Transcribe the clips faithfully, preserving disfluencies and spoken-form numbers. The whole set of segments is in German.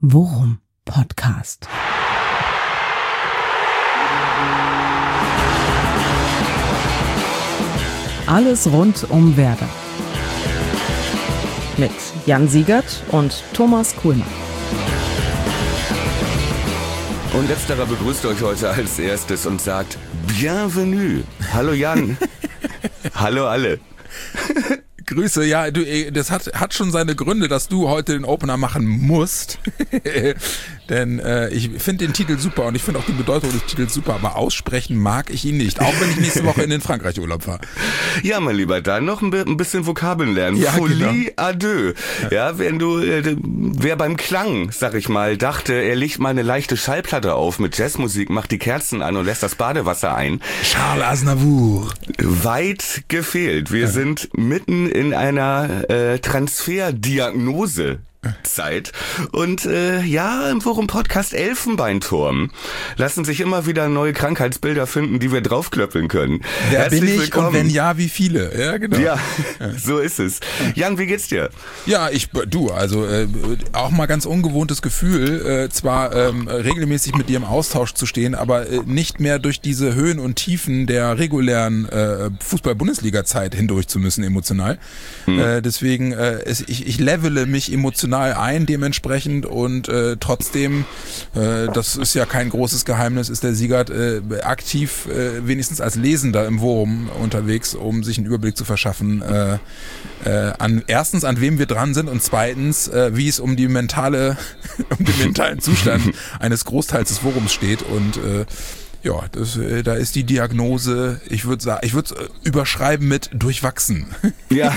Worum Podcast. Alles rund um Werder. Mit Jan Siegert und Thomas Kuhlmann. Und letzterer begrüßt euch heute als erstes und sagt Bienvenue. Hallo Jan. Hallo alle. Grüße, ja, du, das hat, hat schon seine Gründe, dass du heute den Opener machen musst. Denn äh, ich finde den Titel super und ich finde auch die Bedeutung des Titels super, aber aussprechen mag ich ihn nicht, auch wenn ich nächste Woche in den Frankreich-Urlaub fahre. Ja, mein Lieber, dann noch ein, ein bisschen Vokabeln lernen. Ja, Folie genau. à deux. Ja, wenn du, äh, wer beim Klang, sag ich mal, dachte, er legt mal eine leichte Schallplatte auf mit Jazzmusik, macht die Kerzen an und lässt das Badewasser ein. Charles Aznavour. Weit gefehlt. Wir ja. sind mitten in einer äh, Transferdiagnose. Zeit. Und äh, ja, im Worum-Podcast Elfenbeinturm lassen sich immer wieder neue Krankheitsbilder finden, die wir draufklöppeln können. Wer Herzlich bin ich willkommen. Und wenn ja, wie viele? Ja, genau. Ja, so ist es. Jan, wie geht's dir? Ja, ich, du, also äh, auch mal ganz ungewohntes Gefühl, äh, zwar ähm, regelmäßig mit dir im Austausch zu stehen, aber äh, nicht mehr durch diese Höhen und Tiefen der regulären äh, Fußball-Bundesliga-Zeit hindurch zu müssen, emotional. Hm. Äh, deswegen, äh, es, ich, ich levele mich emotional ein dementsprechend und äh, trotzdem, äh, das ist ja kein großes Geheimnis, ist der Siegert äh, aktiv, äh, wenigstens als Lesender im Worum unterwegs, um sich einen Überblick zu verschaffen, äh, äh, an erstens an wem wir dran sind und zweitens, äh, wie es um die mentale, um den mentalen Zustand eines Großteils des Worums steht und äh, ja, das, äh, da ist die Diagnose, ich würde sagen, ich würde äh, überschreiben mit durchwachsen. Ja,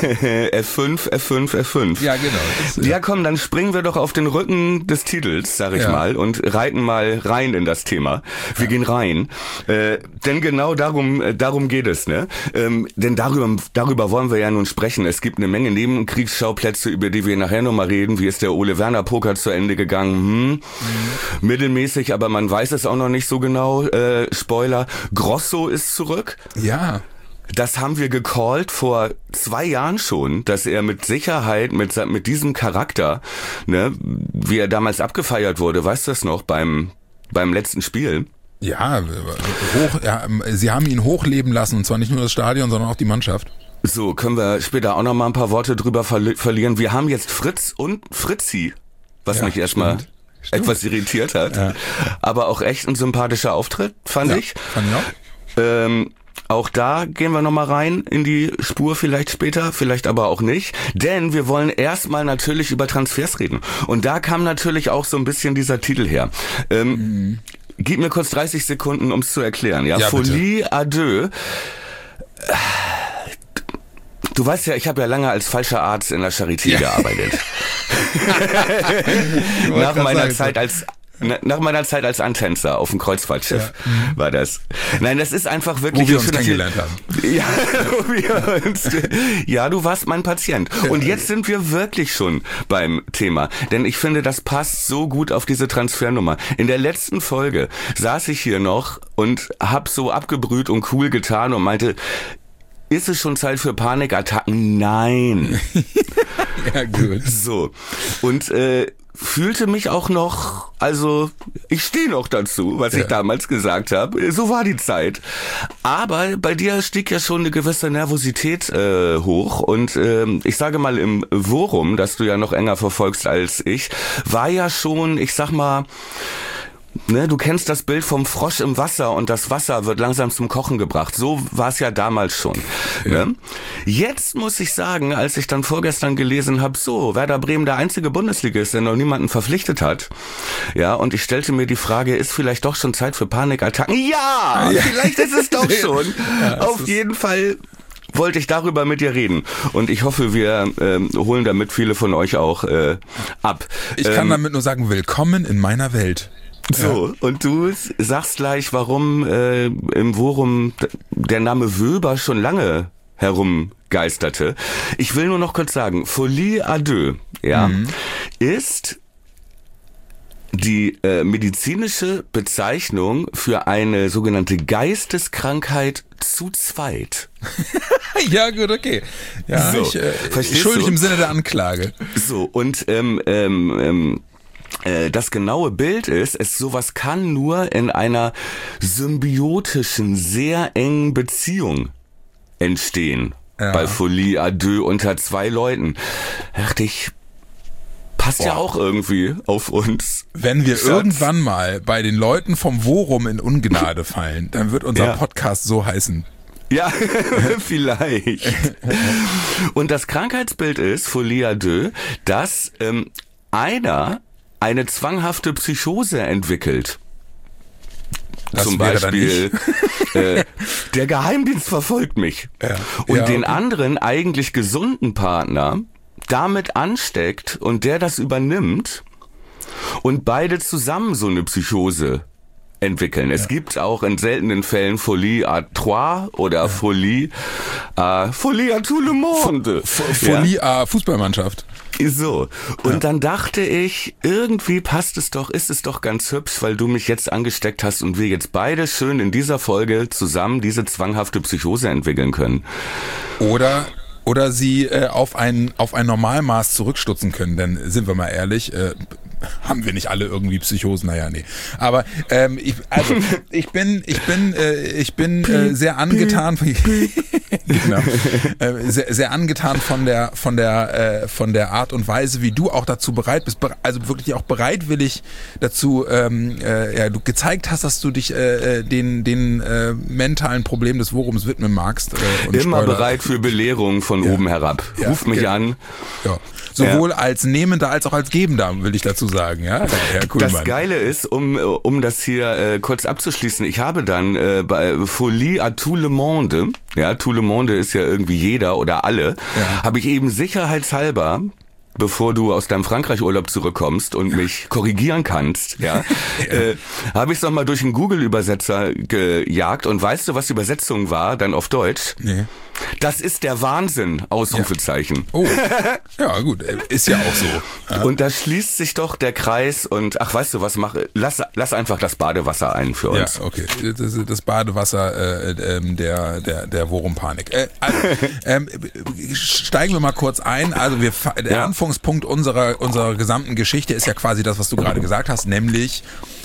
F fünf, F fünf, F fünf. Ja, genau. Das, ja, komm, dann springen wir doch auf den Rücken des Titels, sag ich ja. mal, und reiten mal rein in das Thema. Wir ja. gehen rein, äh, denn genau darum, äh, darum geht es, ne? Ähm, denn darüber, darüber wollen wir ja nun sprechen. Es gibt eine Menge Nebenkriegsschauplätze, über die wir nachher nochmal reden. Wie ist der Ole Werner Poker zu Ende gegangen? Hm. Mhm. Mittelmäßig, aber man weiß es auch noch nicht so genau. Äh, Spoiler, Grosso ist zurück. Ja. Das haben wir gecallt vor zwei Jahren schon, dass er mit Sicherheit, mit, mit diesem Charakter, ne, wie er damals abgefeiert wurde, weißt du das noch, beim, beim letzten Spiel? Ja, hoch, ja, sie haben ihn hochleben lassen, und zwar nicht nur das Stadion, sondern auch die Mannschaft. So, können wir später auch noch mal ein paar Worte drüber verli- verlieren. Wir haben jetzt Fritz und Fritzi, was ja, mich erstmal etwas irritiert hat, ja. aber auch echt ein sympathischer Auftritt, fand ja, ich. Fand ich auch. Ähm, auch da gehen wir nochmal rein in die Spur, vielleicht später, vielleicht aber auch nicht, denn wir wollen erstmal natürlich über Transfers reden. Und da kam natürlich auch so ein bisschen dieser Titel her. Ähm, mhm. Gib mir kurz dreißig Sekunden, um es zu erklären. Ja, ja Folie à deux. Du weißt ja, ich habe ja lange als falscher Arzt in der Charité ja. gearbeitet. Nach meiner sagen, Zeit als nach meiner Zeit als Antänzer auf dem Kreuzfahrtschiff ja. war das. Nein, das ist einfach wirklich... Wo wir uns kennengelernt haben. Ja, wo wir uns, ja, du warst mein Patient. Und jetzt sind wir wirklich schon beim Thema. Denn ich finde, das passt so gut auf diese Transfernummer. In der letzten Folge saß ich hier noch und hab so abgebrüht und cool getan und meinte... Ist es schon Zeit für Panikattacken? Nein. Ja, gut. So. Und äh, fühlte mich auch noch, also ich stehe noch dazu, was ja. ich damals gesagt habe. So war die Zeit. Aber bei dir stieg ja schon eine gewisse Nervosität äh, hoch. Und äh, ich sage mal, im Worum, das du ja noch enger verfolgst als ich, war ja schon, ich sag mal... Ne, du kennst das Bild vom Frosch im Wasser und das Wasser wird langsam zum Kochen gebracht. So war es ja damals schon. Ja. Ne? Jetzt muss ich sagen, als ich dann vorgestern gelesen habe, so, Werder Bremen der einzige Bundesligist, der noch niemanden verpflichtet hat. Ja, und ich stellte mir die Frage, ist vielleicht doch schon Zeit für Panikattacken? Ja, ja. Vielleicht ist es doch schon. Ja, auf jeden Fall wollte ich darüber mit dir reden. Und ich hoffe, wir ähm, holen damit viele von euch auch äh, ab. Ich kann ähm, damit nur sagen, willkommen in meiner Welt. So, ja. Und du sagst gleich, warum äh, im Worum der Name Wöber schon lange herumgeisterte. Ich will nur noch kurz sagen, Folie à deux, ja, mhm. ist die äh, medizinische Bezeichnung für eine sogenannte Geisteskrankheit zu zweit. Ja, gut, okay. Ja, so, ich, äh, schuldig du? Im Sinne der Anklage. So, und ähm, ähm, ähm, äh, das genaue Bild ist, es sowas kann nur in einer symbiotischen, sehr engen Beziehung entstehen. Ja. Bei Folie à deux unter zwei Leuten. Da dachte ich, passt Boah. ja auch irgendwie auf uns. Wenn wir Schatz. irgendwann mal bei den Leuten vom Worum in Ungnade fallen, dann wird unser ja. Podcast so heißen. Ja, vielleicht. Und das Krankheitsbild ist, Folie à deux, dass ähm, einer eine zwanghafte Psychose entwickelt. Das Zum Beispiel, äh, der Geheimdienst verfolgt mich. Ja. Und ja, den okay. anderen eigentlich gesunden Partner damit ansteckt und der das übernimmt und beide zusammen so eine Psychose entwickeln. Es ja. gibt auch in seltenen Fällen Folie à trois oder ja. Folie à, Folie à tout le monde. F- F- Folie ja? à Fußballmannschaft. So. Und ja. dann dachte ich, irgendwie passt es doch, ist es doch ganz hübsch, weil du mich jetzt angesteckt hast und wir jetzt beide schön in dieser Folge zusammen diese zwanghafte Psychose entwickeln können. Oder oder sie äh, auf ein auf ein Normalmaß zurückstutzen können, denn sind wir mal ehrlich, äh, haben wir nicht alle irgendwie Psychosen? Naja, nee. Aber ähm, ich, also ich bin ich bin äh, ich bin äh, sehr angetan von, genau, äh, sehr, sehr angetan von der von der äh, von der Art und Weise, wie du auch dazu bereit bist, also wirklich auch bereitwillig dazu ähm, äh, ja, du gezeigt hast, dass du dich äh, den den äh, mentalen Problemen des Worums widmen magst. Äh, und Immer Spoiler. bereit für Belehrung von ja. oben herab. Ja, Ruf mich ja. an. Ja. Sowohl ja. als Nehmender als auch als Gebender, will ich dazu sagen. Ja, Herr Kuhlmann. Das Geile ist, um um das hier äh, kurz abzuschließen, ich habe dann äh, bei Folie à tout le monde, ja, tout le monde ist ja irgendwie jeder oder alle, ja. habe ich eben sicherheitshalber, bevor du aus deinem Frankreich-Urlaub zurückkommst und mich korrigieren kannst, ja, ja. Äh, habe ich es nochmal durch einen Google-Übersetzer gejagt und weißt du, was die Übersetzung war, dann auf Deutsch? Nee. Das ist der Wahnsinn, Ausrufezeichen. Ja. Oh, ja gut, ist ja auch so. Ja. Und da schließt sich doch der Kreis und, ach weißt du was, mach, lass, lass einfach das Badewasser ein für uns. Ja, okay, das, das Badewasser äh, äh, der, der, der Worum-Panik. Äh, also, ähm, steigen wir mal kurz ein, also wir, der ja. Anfangspunkt unserer, unserer gesamten Geschichte ist ja quasi das, was du gerade gesagt hast, nämlich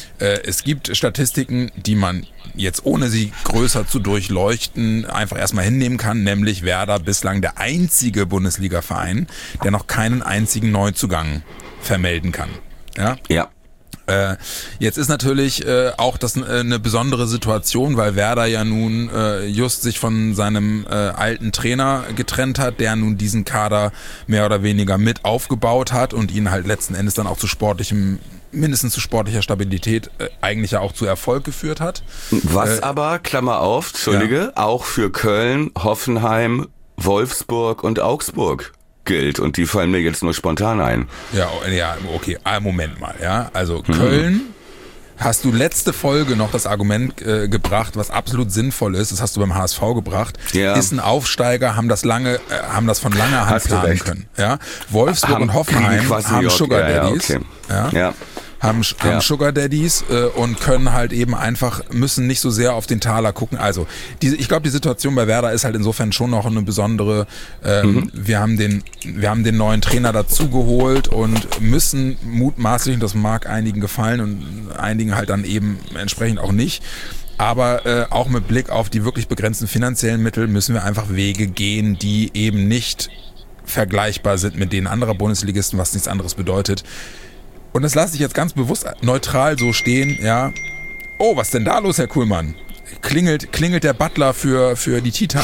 es gibt Statistiken, die man jetzt ohne sie größer zu durchleuchten einfach erstmal hinnehmen kann, nämlich Werder bislang der einzige Bundesliga-Verein, der noch keinen einzigen Neuzugang vermelden kann. Ja. Ja. Äh, jetzt ist natürlich äh, auch das äh, eine besondere Situation, weil Werder ja nun äh, just sich von seinem äh, alten Trainer getrennt hat, der nun diesen Kader mehr oder weniger mit aufgebaut hat und ihn halt letzten Endes dann auch zu sportlichem mindestens zu sportlicher Stabilität äh, eigentlich ja auch zu Erfolg geführt hat. Was äh, aber, Klammer auf, Entschuldige, ja. auch für Köln, Hoffenheim, Wolfsburg und Augsburg gilt. Und die fallen mir jetzt nur spontan ein. Ja, ja, okay, Moment mal, ja. Also mhm. Köln, hast du letzte Folge noch das Argument äh, gebracht, was absolut sinnvoll ist, das hast du beim H S V gebracht, ja. ist ein Aufsteiger, haben das lange, äh, haben das von langer Hand planen können. Ja? Wolfsburg haben, und Hoffenheim haben Sugar Daddies. Ja, ja, okay. ja. ja. haben, haben ja. Sugar Daddies äh, und können halt eben einfach, müssen nicht so sehr auf den Taler gucken. Also diese, ich glaube, die Situation bei Werder ist halt insofern schon noch eine besondere. Ähm, mhm. Wir haben den, wir haben den neuen Trainer dazugeholt und müssen mutmaßlich, und das mag einigen gefallen und einigen halt dann eben entsprechend auch nicht, aber äh, auch mit Blick auf die wirklich begrenzten finanziellen Mittel müssen wir einfach Wege gehen, die eben nicht vergleichbar sind mit denen anderer Bundesligisten, was nichts anderes bedeutet. Und das lasse ich jetzt ganz bewusst neutral so stehen, ja. Oh, was denn da los, Herr Kuhlmann? Klingelt, klingelt der Butler für, für die Tea Time?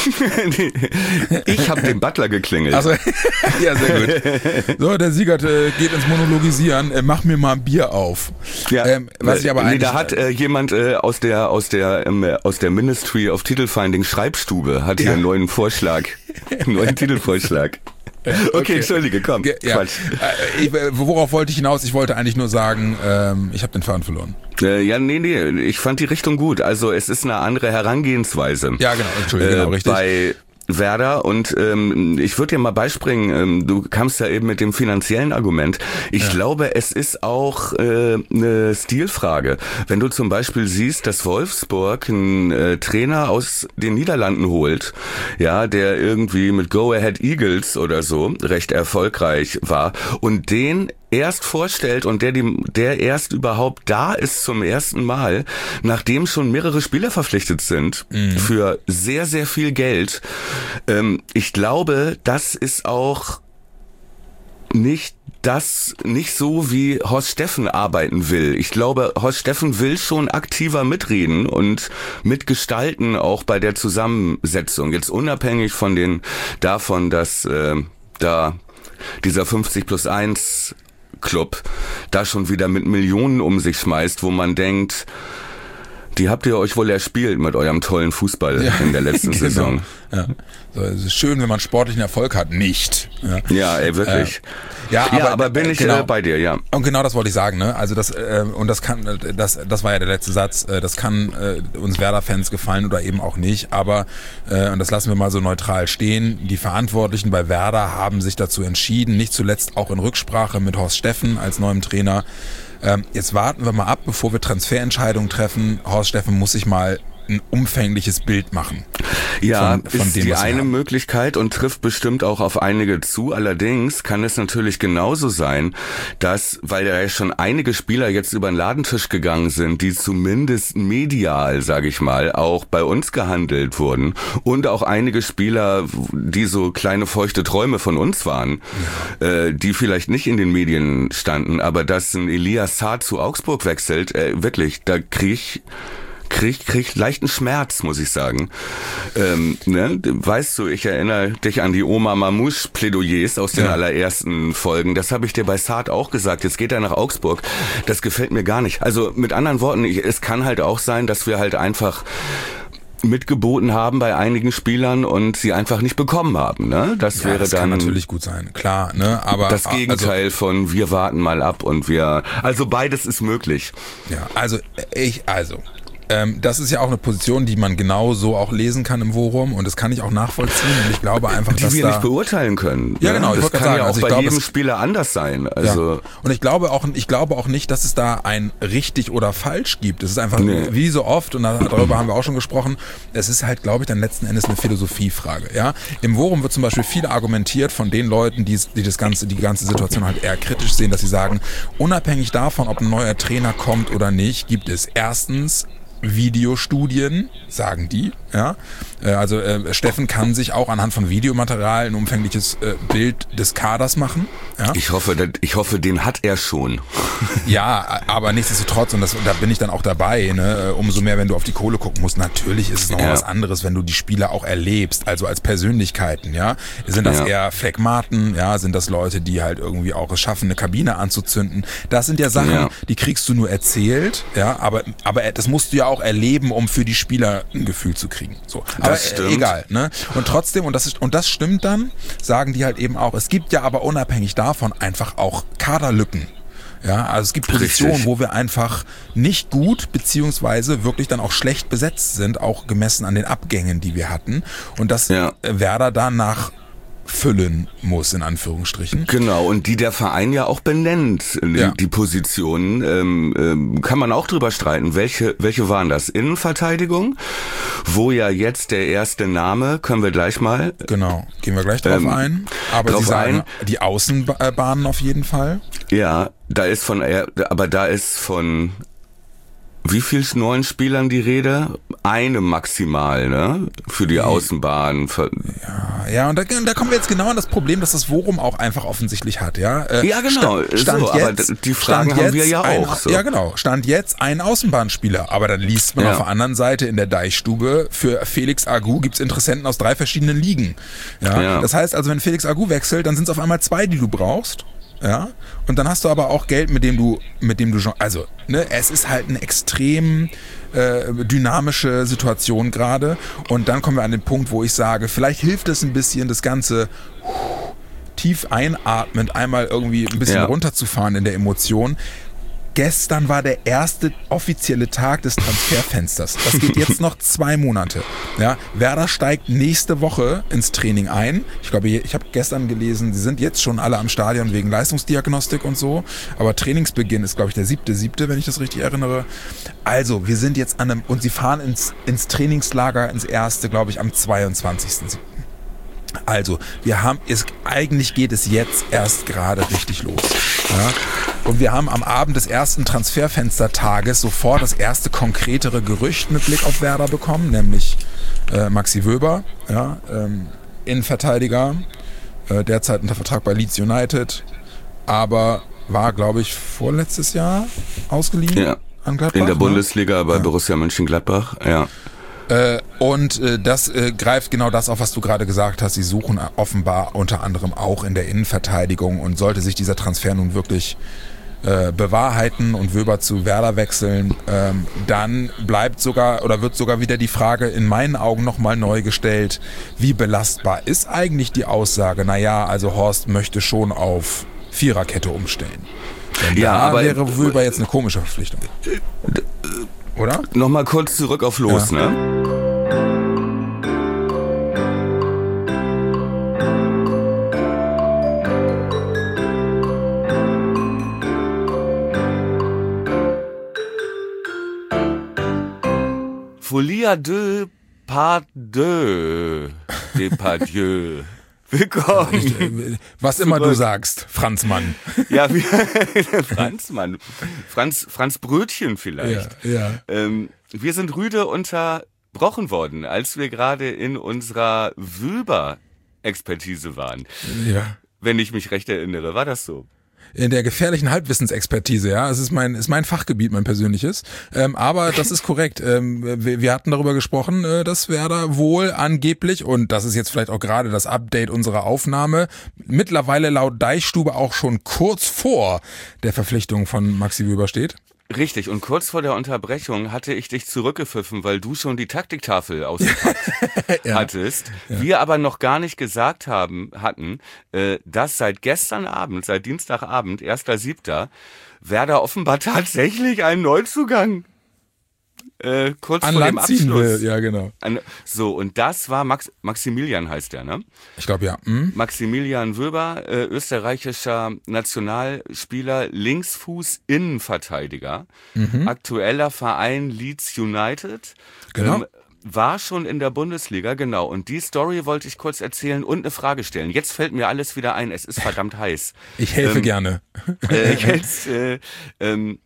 Oder? Ich habe den Butler geklingelt. Also, ja, sehr gut. So, der Siegert äh, geht ins Monologisieren. Äh, mach mir mal ein Bier auf. Ja, ähm, was ich aber nee, da hat äh, jemand äh, aus der aus der ähm, aus der Ministry of Titelfinding Schreibstube hat hier ja. einen neuen Vorschlag, einen neuen Titelvorschlag. Okay, okay, entschuldige, komm. Ja. Ich, worauf wollte ich hinaus? Ich wollte eigentlich nur sagen, ähm, ich habe den Faden verloren. Äh, ja, nee, nee, ich fand die Richtung gut. Also es ist eine andere Herangehensweise. Ja, genau, Entschuldige, genau, richtig. Bei Werder und ähm, ich würde dir mal beispringen, ähm, du kamst ja eben mit dem finanziellen Argument. Ich ja. glaube, es ist auch äh, eine Stilfrage. Wenn du zum Beispiel siehst, dass Wolfsburg einen äh, Trainer aus den Niederlanden holt, ja, der irgendwie mit Go Ahead Eagles oder so recht erfolgreich war und den erst vorstellt und der, die, der erst überhaupt da ist zum ersten Mal, nachdem schon mehrere Spieler verpflichtet sind mhm. für sehr, sehr viel Geld. Ähm, ich glaube, das ist auch nicht das nicht so, wie Horst Steffen arbeiten will. Ich glaube, Horst Steffen will schon aktiver mitreden und mitgestalten, auch bei der Zusammensetzung. Jetzt unabhängig von den davon, dass äh, da dieser fünfzig plus eins Club da schon wieder mit Millionen um sich schmeißt, wo man denkt, die habt ihr euch wohl erspielt mit eurem tollen Fußball ja, in der letzten genau. Saison. Ja. So, es ist schön, wenn man sportlichen Erfolg hat, nicht. Ja, ja ey, wirklich. Äh, ja, aber, ja, aber bin ich genau, äh, bei dir, ja. Und genau das wollte ich sagen, ne? Also das äh, und das kann, das, das war ja der letzte Satz. Äh, das kann äh, uns Werder-Fans gefallen oder eben auch nicht. Aber äh, und das lassen wir mal so neutral stehen. Die Verantwortlichen bei Werder haben sich dazu entschieden, nicht zuletzt auch in Rücksprache mit Horst Steffen als neuem Trainer. Ähm, jetzt warten wir mal ab, bevor wir Transferentscheidungen treffen. Horst Steffen muss sich mal ein umfängliches Bild machen. Ja, von, von ist dem, die was wir eine haben. Möglichkeit und trifft bestimmt auch auf einige zu. Allerdings kann es natürlich genauso sein, dass, weil ja schon einige Spieler jetzt über den Ladentisch gegangen sind, die zumindest medial, sage ich mal, auch bei uns gehandelt wurden und auch einige Spieler, die so kleine feuchte Träume von uns waren, ja. äh, die vielleicht nicht in den Medien standen, aber dass ein Elias Saad zu Augsburg wechselt, äh, wirklich, da krieg ich Krieg, krieg leichten Schmerz, muss ich sagen. Ähm, ne? Weißt du, ich erinnere dich an die Oma Mamouche-Plädoyers aus den ja. allerersten Folgen. Das habe ich dir bei Saad auch gesagt. Jetzt geht er nach Augsburg. Das gefällt mir gar nicht. Also mit anderen Worten, ich, es kann halt auch sein, dass wir halt einfach mitgeboten haben bei einigen Spielern und sie einfach nicht bekommen haben. Ne? Das ja, wäre das dann kann natürlich gut sein, klar. Ne? Aber das Gegenteil also, von wir warten mal ab und wir. Also beides ist möglich. Ja, also ich also. Ähm, das ist ja auch eine Position, die man genau so auch lesen kann im Forum und das kann ich auch nachvollziehen und ich glaube einfach, die dass wir da nicht beurteilen können. Ja, genau. Das ich kann sagen, ja auch also ich bei glaube, jedem es, Spieler anders sein. Also ja. Und ich glaube auch, ich glaube auch nicht, dass es da ein richtig oder falsch gibt. Es ist einfach nee. wie so oft und darüber haben wir auch schon gesprochen. Es ist halt, glaube ich, dann letzten Endes eine Philosophiefrage. Ja, im Forum wird zum Beispiel viel argumentiert von den Leuten, die, die das ganze, die ganze Situation halt eher kritisch sehen, dass sie sagen, unabhängig davon, ob ein neuer Trainer kommt oder nicht, gibt es erstens Videostudien, sagen die, ja. Also äh, Steffen kann sich auch anhand von Videomaterial ein umfängliches äh, Bild des Kaders machen. Ja? Ich hoffe, das, ich hoffe, den hat er schon. Ja, aber nichtsdestotrotz, und das, da bin ich dann auch dabei, ne, umso mehr, wenn du auf die Kohle gucken musst, natürlich ist es noch ja. was anderes, wenn du die Spieler auch erlebst, also als Persönlichkeiten, ja. Sind das ja. eher Phlegmaten, ja, sind das Leute, die halt irgendwie auch es schaffen, eine Kabine anzuzünden. Das sind ja Sachen, ja. die kriegst du nur erzählt, ja, aber, aber das musst du ja auch erleben, um für die Spieler ein Gefühl zu kriegen. So. Aber das stimmt. egal, ne? Und trotzdem, und das ist, und das stimmt dann, sagen die halt eben auch, es gibt ja aber unabhängig davon einfach auch Kaderlücken. Ja, also es gibt Positionen, Richtig. wo wir einfach nicht gut beziehungsweise wirklich dann auch schlecht besetzt sind, auch gemessen an den Abgängen, die wir hatten. Und dass ja. Werder danach füllen muss, in Anführungsstrichen. Genau, und die der Verein ja auch benennt, ja. die Positionen, ähm, ähm, kann man auch drüber streiten. Welche, welche waren das? Innenverteidigung, wo ja jetzt der erste Name, können wir gleich mal. Genau, gehen wir gleich drauf ähm, ein. Aber drauf Sie sagen, ein. die Außenbahnen auf jeden Fall. Ja, da ist von, aber da ist von wie viel neuen Spielern die Rede? Eine maximal, ne? Für die Außenbahn. Ja, ja, und da, da kommen wir jetzt genau an das Problem, dass das Forum auch einfach offensichtlich hat, ja? Äh, ja, genau. Stand, stand so, jetzt, aber die Fragen haben wir ja ein, auch. So. Ja, genau. Stand jetzt ein Außenbahnspieler. Aber dann liest man ja. auf der anderen Seite in der Deichstube, für Felix Agu gibt's Interessenten aus drei verschiedenen Ligen. Ja? ja. Das heißt also, wenn Felix Agu wechselt, dann sind es auf einmal zwei, die du brauchst. Ja, und dann hast du aber auch Geld, mit dem du, mit dem du schon, also, ne, es ist halt eine extrem äh, dynamische Situation gerade. Und dann kommen wir an den Punkt, wo ich sage, vielleicht hilft es ein bisschen, das Ganze uh, tief einatmend einmal irgendwie ein bisschen ja. runterzufahren in der Emotion. Gestern war der erste offizielle Tag des Transferfensters. Das geht jetzt noch zwei Monate. Ja, Werder steigt nächste Woche ins Training ein. Ich glaube, ich habe gestern gelesen, sie sind jetzt schon alle am Stadion wegen Leistungsdiagnostik und so. Aber Trainingsbeginn ist, glaube ich, der siebte, siebte, wenn ich das richtig erinnere. Also, wir sind jetzt an einem, und sie fahren ins, ins Trainingslager, ins erste, glaube ich, am zweiundzwanzigsten siebten Also, wir haben, es, eigentlich geht es jetzt erst gerade richtig los. Ja. Und wir haben am Abend des ersten Transferfenstertages sofort das erste konkretere Gerücht mit Blick auf Werder bekommen, nämlich äh, Maxi Wöber, ja, ähm, Innenverteidiger, äh, derzeit unter Vertrag bei Leeds United, aber war, glaube ich, vorletztes Jahr ausgeliehen ja. an Gladbach. In der ne? Bundesliga bei ja. Borussia Mönchengladbach, ja. Äh, und äh, das äh, greift genau das auf, was du gerade gesagt hast. Sie suchen offenbar unter anderem auch in der Innenverteidigung, und sollte sich dieser Transfer nun wirklich äh, bewahrheiten und Wöber zu Werder wechseln, ähm, dann bleibt sogar oder wird sogar wieder die Frage in meinen Augen nochmal neu gestellt, wie belastbar ist eigentlich die Aussage, naja, also Horst möchte schon auf Viererkette umstellen. Denn Ja, da aber wäre Wöber jetzt eine komische Verpflichtung. Oder? Nochmal kurz zurück auf Los, Ja. ne? Folia de Part de Depardieu. Willkommen. Was immer du sagst, Franz Mann. Ja, wie, Franz, Mann. Franz, Franz Brötchen vielleicht. Ja, ja. Ähm, wir sind rüde unterbrochen worden, als wir gerade in unserer Wöber-Expertise waren. Ja. Wenn ich mich recht erinnere, war das so? In der gefährlichen Halbwissensexpertise, ja. Es ist mein, ist mein Fachgebiet, mein persönliches. Ähm, aber das ist korrekt. Ähm, wir, wir hatten darüber gesprochen, äh, dass Werder wohl angeblich, und das ist jetzt vielleicht auch gerade das Update unserer Aufnahme, mittlerweile laut Deichstube auch schon kurz vor der Verpflichtung von Maxi Wöber steht. Richtig, und kurz vor der Unterbrechung hatte ich dich zurückgepfiffen, weil du schon die Taktiktafel ausgepackt Ja. hattest. Ja. Wir aber noch gar nicht gesagt haben, hatten, äh, dass seit gestern Abend, seit Dienstagabend, erster siebter Werder offenbar tatsächlich einen Neuzugang äh, kurz An vor dem Land ziehen Abschluss. will, ja genau. An, so, und das war Max, Maximilian heißt der, ne? Ich glaube ja. Hm? Maximilian Wöber, äh, österreichischer Nationalspieler, Linksfuß, Innenverteidiger, mhm. aktueller Verein Leeds United, Genau. ähm, war schon in der Bundesliga, genau. Und die Story wollte ich kurz erzählen und eine Frage stellen. Jetzt fällt mir alles wieder ein, es ist verdammt heiß. Ich helfe ähm, gerne. Äh, jetzt, äh, ähm,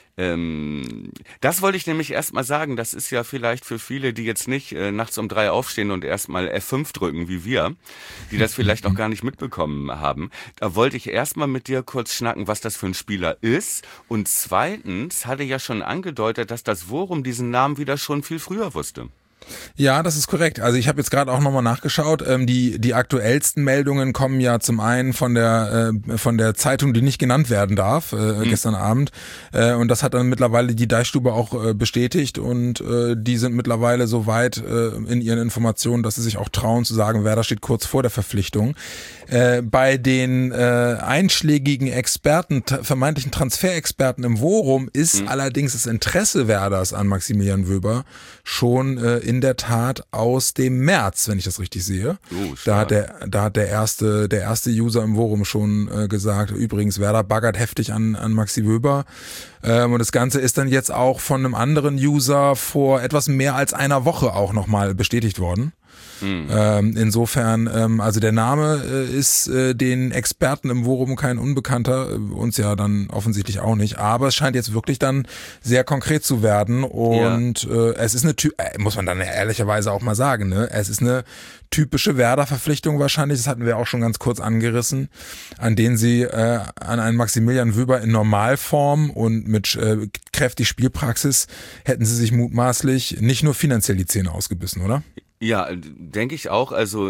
Ähm, das wollte ich nämlich erstmal sagen, das ist ja vielleicht für viele, die jetzt nicht äh, nachts um drei aufstehen und erstmal F fünf drücken wie wir, die das vielleicht auch gar nicht mitbekommen haben. Da wollte ich erstmal mit dir kurz schnacken, was das für ein Spieler ist, und zweitens hatte ja schon angedeutet, dass das Worum diesen Namen wieder schon viel früher wusste. Ja, das ist korrekt. Also ich habe jetzt gerade auch nochmal nachgeschaut. Ähm, die die aktuellsten Meldungen kommen ja zum einen von der äh, von der Zeitung, die nicht genannt werden darf, äh, mhm. gestern Abend. Äh, und das hat dann mittlerweile die Deichstube auch äh, bestätigt. Und äh, die sind mittlerweile so weit äh, in ihren Informationen, dass sie sich auch trauen zu sagen, Werder steht kurz vor der Verpflichtung. Äh, bei den äh, einschlägigen Experten, t- vermeintlichen Transferexperten im Worum ist mhm. allerdings das Interesse Werders an Maximilian Wöber schon äh, in der Tat aus dem März, wenn ich das richtig sehe. Oh, da hat der, da hat der erste, der erste User im Worum schon äh, gesagt, übrigens, Werder baggert heftig an, an Maxi Wöber. Ähm, und das Ganze ist dann jetzt auch von einem anderen User vor etwas mehr als einer Woche auch nochmal bestätigt worden. Mhm. Ähm, insofern, ähm, also der Name äh, ist äh, den Experten im Worum kein Unbekannter, äh, uns ja dann offensichtlich auch nicht, aber es scheint jetzt wirklich dann sehr konkret zu werden und ja. äh, es ist eine, äh, muss man dann ehrlicherweise auch mal sagen, ne, es ist eine typische Werder-Verpflichtung wahrscheinlich, das hatten wir auch schon ganz kurz angerissen, an denen sie äh, an einen Maximilian Wöber in Normalform und mit äh, kräftig Spielpraxis hätten sie sich mutmaßlich nicht nur finanziell die Zähne ausgebissen, oder? Ja, denke ich auch. Also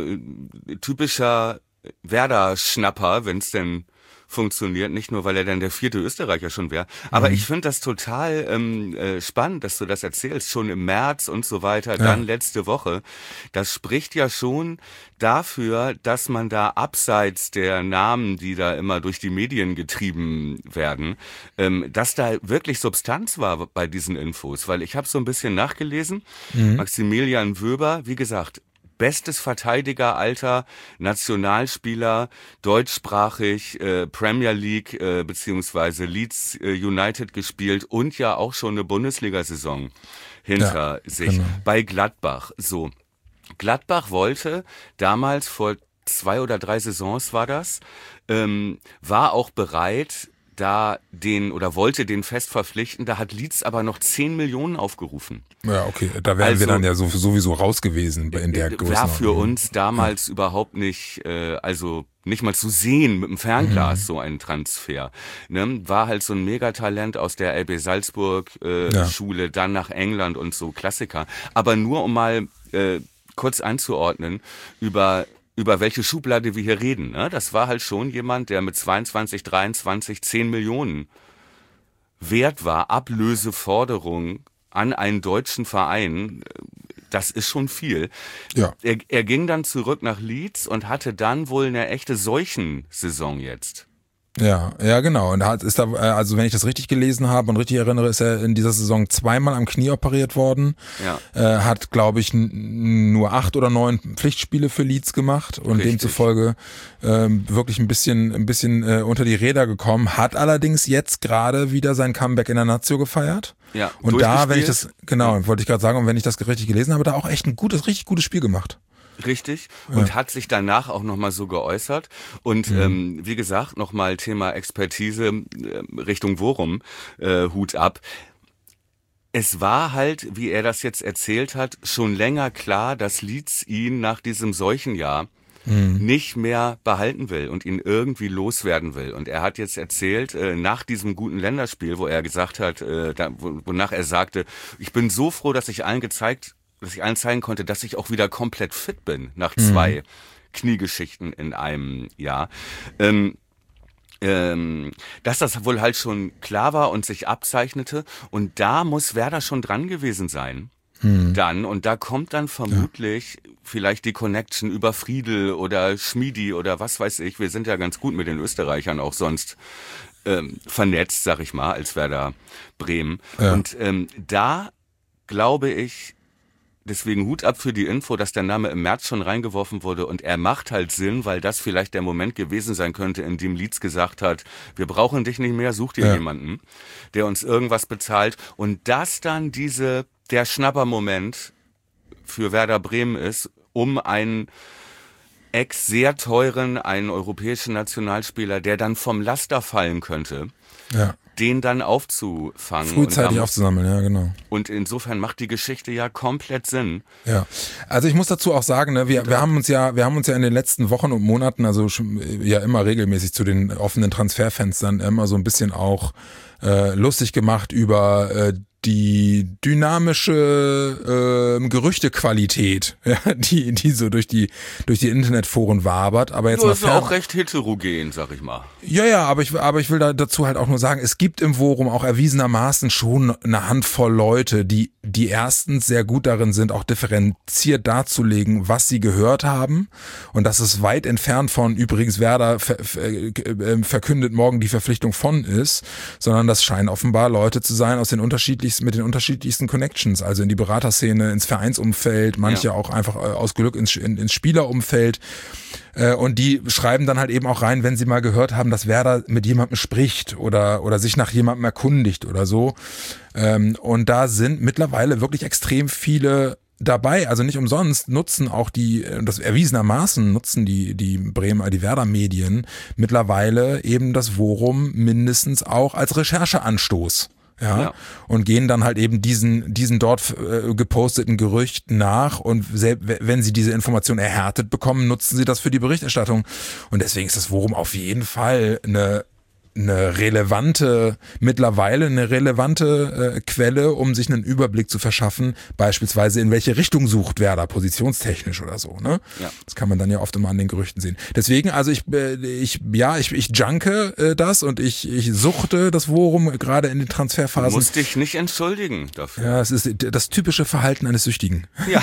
typischer Werder-Schnapper, wenn es denn funktioniert, nicht nur, weil er dann der vierte Österreicher schon wäre. Aber mhm. ich finde das total ähm, äh, spannend, dass du das erzählst, schon im März und so weiter, ja. Dann letzte Woche. Das spricht ja schon dafür, dass man da abseits der Namen, die da immer durch die Medien getrieben werden, ähm, dass da wirklich Substanz war bei diesen Infos. Weil ich habe so ein bisschen nachgelesen, mhm. Maximilian Wöber, wie gesagt, bestes Verteidigeralter, Nationalspieler, deutschsprachig, äh, Premier League äh, beziehungsweise Leeds äh, United gespielt und ja auch schon eine Bundesliga-Saison hinter ja, sich. Genau. Bei Gladbach. So, Gladbach wollte damals vor zwei oder drei Saisons war das, ähm, war auch bereit, da den oder wollte den fest verpflichten, da hat Leeds aber noch zehn Millionen aufgerufen. Ja, okay, da wären also, wir dann ja so, sowieso raus gewesen in der Größenordnung. War für uns damals ja. überhaupt nicht, äh, also nicht mal zu sehen mit dem Fernglas, mhm. so ein Transfer. Ne? War halt so ein Megatalent aus der R B Salzburg äh, ja. Schule, dann nach England und so, Klassiker. Aber nur um mal äh, kurz einzuordnen, über über welche Schublade wir hier reden. Ne? Das war halt schon jemand, der mit zweiundzwanzig, dreiundzwanzig zehn Millionen wert war, Ablöseforderung an einen deutschen Verein. Das ist schon viel. Ja. Er, er ging dann zurück nach Leeds und hatte dann wohl eine echte Seuchensaison jetzt. Ja, ja, genau. Und hat ist da, also wenn ich das richtig gelesen habe und richtig erinnere, ist er in dieser Saison zweimal am Knie operiert worden. Ja. Äh, hat, glaube ich, n- nur acht oder neun Pflichtspiele für Leeds gemacht und Richtig. demzufolge äh, wirklich ein bisschen, ein bisschen äh, unter die Räder gekommen. Hat allerdings jetzt gerade wieder sein Comeback in der Nazio gefeiert. Ja. Und da, wenn ich das, genau, ja. wollte ich gerade sagen, und wenn ich das richtig gelesen habe, da auch echt ein gutes, richtig gutes Spiel gemacht. Richtig. Ja. Und hat sich danach auch nochmal so geäußert. Und mhm. ähm, wie gesagt, nochmal Thema Expertise äh, Richtung Worum, äh, Hut ab. Es war halt, wie er das jetzt erzählt hat, schon länger klar, dass Leeds ihn nach diesem Seuchenjahr mhm. nicht mehr behalten will und ihn irgendwie loswerden will. Und er hat jetzt erzählt, äh, nach diesem guten Länderspiel, wo er gesagt hat, äh, da, wonach er sagte, ich bin so froh, dass ich allen gezeigt dass ich allen zeigen konnte, dass ich auch wieder komplett fit bin nach zwei mhm. Kniegeschichten in einem Jahr. Ähm, ähm, dass das wohl halt schon klar war und sich abzeichnete. Und da muss Werder schon dran gewesen sein. Mhm. Dann, und da kommt dann vermutlich ja. vielleicht die Connection über Friedel oder Schmiedi oder was weiß ich. Wir sind ja ganz gut mit den Österreichern auch sonst ähm, vernetzt, sag ich mal, als Werder Bremen. Ja. Und ähm, da glaube ich, deswegen Hut ab für die Info, dass der Name im März schon reingeworfen wurde und er macht halt Sinn, weil das vielleicht der Moment gewesen sein könnte, in dem Leeds gesagt hat, wir brauchen dich nicht mehr, such dir ja. jemanden, der uns irgendwas bezahlt und das dann diese, der Schnapper-Moment für Werder Bremen ist, um einen ex sehr teuren, einen europäischen Nationalspieler, der dann vom Laster fallen könnte, ja. den dann aufzufangen. Frühzeitig und aufzusammeln, ja, genau. Und insofern macht die Geschichte ja komplett Sinn. Ja, also ich muss dazu auch sagen, ne, wir, wir haben uns ja, wir haben uns ja in den letzten Wochen und Monaten, also schon, ja immer regelmäßig zu den offenen Transferfenstern immer so ein bisschen auch äh, lustig gemacht über äh, die dynamische äh, Gerüchtequalität, ja, die die so durch die durch die Internetforen wabert, aber jetzt du, mal ist ja auch recht heterogen, sag ich mal. Ja, ja, aber ich aber ich will da dazu halt auch nur sagen, es gibt im Forum auch erwiesenermaßen schon eine Handvoll Leute, die die erstens sehr gut darin sind, auch differenziert darzulegen, was sie gehört haben, und das ist weit entfernt von übrigens Werder ver, ver, verkündet morgen die Verpflichtung von ist, sondern das scheinen offenbar Leute zu sein aus den unterschiedlichsten mit den unterschiedlichsten Connections, also in die Beraterszene, ins Vereinsumfeld, manche ja. auch einfach aus Glück ins, in, ins Spielerumfeld. Und die schreiben dann halt eben auch rein, wenn sie mal gehört haben, dass Werder mit jemandem spricht oder oder sich nach jemandem erkundigt oder so. Und da sind mittlerweile wirklich extrem viele dabei, also nicht umsonst nutzen auch die, das erwiesenermaßen nutzen die die Bremer, die Werder Medien mittlerweile eben das Forum mindestens auch als Rechercheanstoß. Ja, ja, und gehen dann halt eben diesen diesen dort äh, geposteten Gerüchten nach, und selbst wenn sie diese Information erhärtet bekommen, nutzen sie das für die Berichterstattung, und deswegen ist das Forum auf jeden Fall eine eine relevante, mittlerweile eine relevante äh, Quelle, um sich einen Überblick zu verschaffen, beispielsweise in welche Richtung sucht Werder, positionstechnisch oder so, ne? Ja. Das kann man dann ja oft immer an den Gerüchten sehen. Deswegen, also ich, äh, ich ja, ich, ich junke äh, das und ich, ich suchte das Forum gerade in den Transferphasen. Du musst dich nicht entschuldigen dafür. Ja, es ist das typische Verhalten eines Süchtigen. Ja,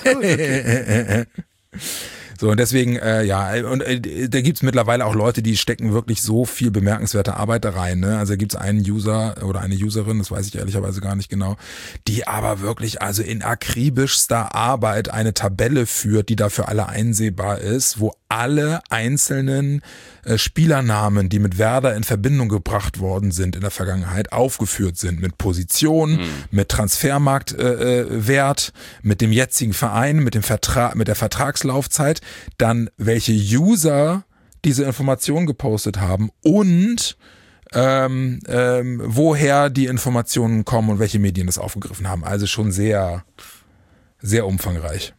gut. So, und deswegen, äh, ja, und äh, da gibt's mittlerweile auch Leute, die stecken wirklich so viel bemerkenswerte Arbeit da rein, ne? Also da gibt's einen User oder eine Userin, das weiß ich ehrlicherweise gar nicht genau, die aber wirklich also in akribischster Arbeit eine Tabelle führt, die dafür alle einsehbar ist, wo alle einzelnen äh, Spielernamen, die mit Werder in Verbindung gebracht worden sind in der Vergangenheit, aufgeführt sind, mit Position, mhm. mit Transfermarktwert, äh, mit dem jetzigen Verein, mit dem Vertrag, mit der Vertragslaufzeit, dann welche User diese Information gepostet haben und ähm, ähm, woher die Informationen kommen und welche Medien das aufgegriffen haben. Also schon sehr, sehr umfangreich.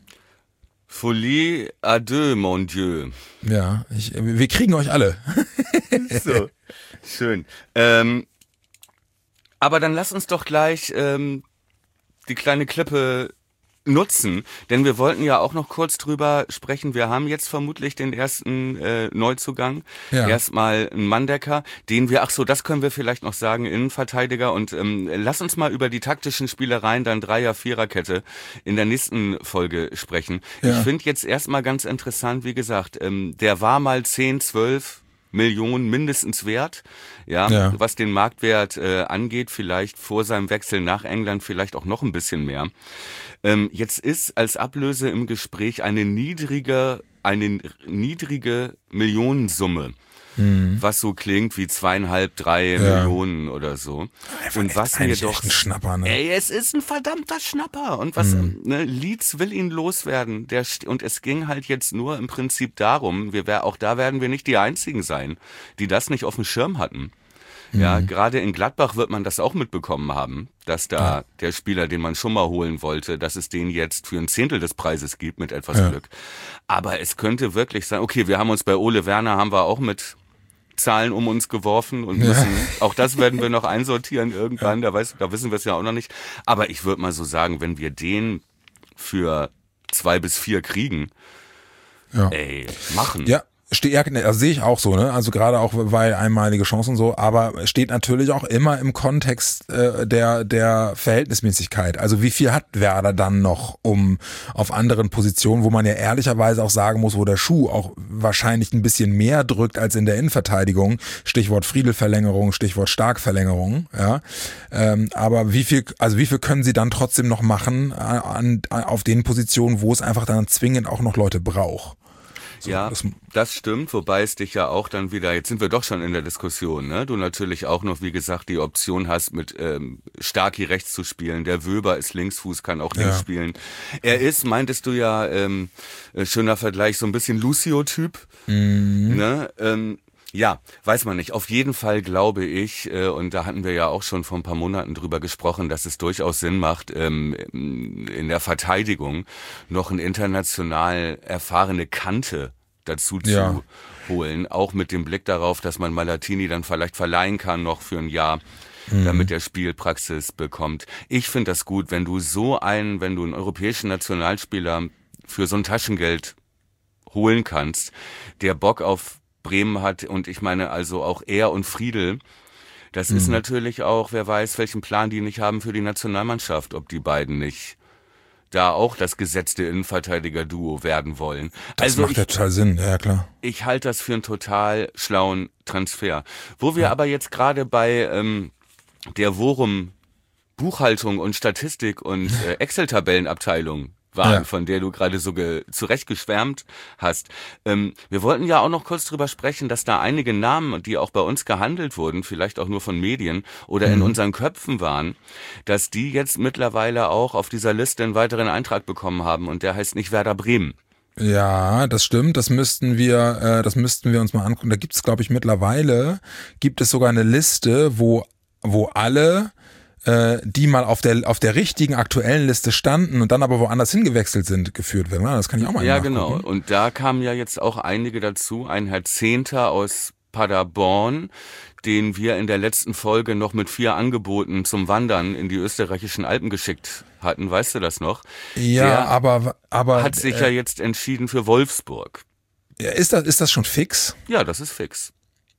Folie à deux, mon Dieu. Ja, ich, wir kriegen euch alle. So, schön. Ähm, aber dann lass uns doch gleich ähm, die kleine Klippe nutzen, denn wir wollten ja auch noch kurz drüber sprechen. Wir haben jetzt vermutlich den ersten äh, Neuzugang. Ja. Erstmal ein Manndecker, den wir, ach so, das können wir vielleicht noch sagen, Innenverteidiger. Und ähm, lass uns mal über die taktischen Spielereien, dann Dreier-Viererkette in der nächsten Folge sprechen. Ja. Ich finde jetzt erstmal ganz interessant, wie gesagt, ähm, der war mal zehn, zwölf Millionen mindestens wert, ja, Ja. was den Marktwert äh, angeht, vielleicht vor seinem Wechsel nach England vielleicht auch noch ein bisschen mehr. Ähm, jetzt ist als Ablöse im Gespräch eine niedrige, eine niedrige Millionensumme, Mhm. was so klingt wie zweieinhalb, drei Ja. Millionen oder so. Einfach Und echt- was mir eigentlich doch, echt ein Schnapper, ne? ey, es ist ein verdammter Schnapper. Und was, Mhm. ne, Leeds will ihn loswerden. Der, st- und es ging halt jetzt nur im Prinzip darum, wir wär, auch da werden wir nicht die Einzigen sein, die das nicht auf dem Schirm hatten. Ja, Mhm. gerade in Gladbach wird man das auch mitbekommen haben, dass da Ja. der Spieler, den man schon mal holen wollte, dass es den jetzt für ein Zehntel des Preises gibt, mit etwas Ja. Glück. Aber es könnte wirklich sein, okay, wir haben uns bei Ole Werner, haben wir auch mit Zahlen um uns geworfen und Ja. müssen, auch das werden wir noch einsortieren irgendwann, da, weiß, da wissen wir es ja auch noch nicht. Aber ich würde mal so sagen, wenn wir den für zwei bis vier kriegen, Ja. ey, machen. Ja, steht, ja, also sehe ich auch so, ne? Also gerade auch, weil einmalige Chancen und so, aber steht natürlich auch immer im Kontext äh, der der Verhältnismäßigkeit. Also wie viel hat Werder dann noch, um auf anderen Positionen, wo man ja ehrlicherweise auch sagen muss, wo der Schuh auch wahrscheinlich ein bisschen mehr drückt als in der Innenverteidigung. Stichwort Friedel-Verlängerung, Stichwort Stark-Verlängerung, ja. Ähm, aber wie viel, also wie viel können sie dann trotzdem noch machen an, an auf den Positionen, wo es einfach dann zwingend auch noch Leute braucht? So, ja, das- das stimmt, wobei es dich ja auch dann wieder, jetzt sind wir doch schon in der Diskussion, ne? Du natürlich auch noch, wie gesagt, die Option hast, mit ähm, Starky rechts zu spielen. Der Wöber ist Linksfuß, kann auch links Ja. spielen. Er ist, meintest du ja, ähm, äh, schöner Vergleich, so ein bisschen Lucio-Typ. Mhm. Ne? Ähm, ja, weiß man nicht. Auf jeden Fall glaube ich, äh, und da hatten wir ja auch schon vor ein paar Monaten drüber gesprochen, dass es durchaus Sinn macht, ähm, in der Verteidigung noch eine international erfahrene Kante dazu Ja. zu holen. Auch mit dem Blick darauf, dass man Malatini dann vielleicht verleihen kann noch für ein Jahr, damit er Spielpraxis bekommt. Ich finde das gut, wenn du so einen, wenn du einen europäischen Nationalspieler für so ein Taschengeld holen kannst, der Bock auf Bremen hat, und ich meine also auch er und Friedel, das ist natürlich auch, wer weiß, welchen Plan die nicht haben für die Nationalmannschaft, ob die beiden nicht da auch das gesetzte Innenverteidiger-Duo werden wollen. Das also macht ich, ja total Sinn, ja klar. ich halte das für einen total schlauen Transfer. Wo wir aber jetzt gerade bei ähm, der Worum Buchhaltung und Statistik und äh, Excel-Tabellenabteilung waren, Ja. von der du gerade so ge- zurecht geschwärmt hast. Ähm, wir wollten ja auch noch kurz drüber sprechen, dass da einige Namen, die auch bei uns gehandelt wurden, vielleicht auch nur von Medien oder in unseren Köpfen waren, dass die jetzt mittlerweile auch auf dieser Liste einen weiteren Eintrag bekommen haben, und der heißt nicht Werder Bremen. Ja, das stimmt. Das müssten wir, äh, das müssten wir uns mal angucken. Da gibt es, glaube ich, mittlerweile gibt es sogar eine Liste, wo wo alle, äh, die mal auf der auf der richtigen aktuellen Liste standen und dann aber woanders hingewechselt sind, geführt werden. Das kann ich auch mal Ja, nachgucken. genau. Und da kamen ja jetzt auch einige dazu. Ein Herr Zehnter aus Paderborn, den wir in der letzten Folge noch mit vier Angeboten zum Wandern in die österreichischen Alpen geschickt hatten. Weißt du das noch? Ja, Der aber aber hat sich äh, ja jetzt entschieden für Wolfsburg. ja, ist das ist das schon fix? Ja, das ist fix.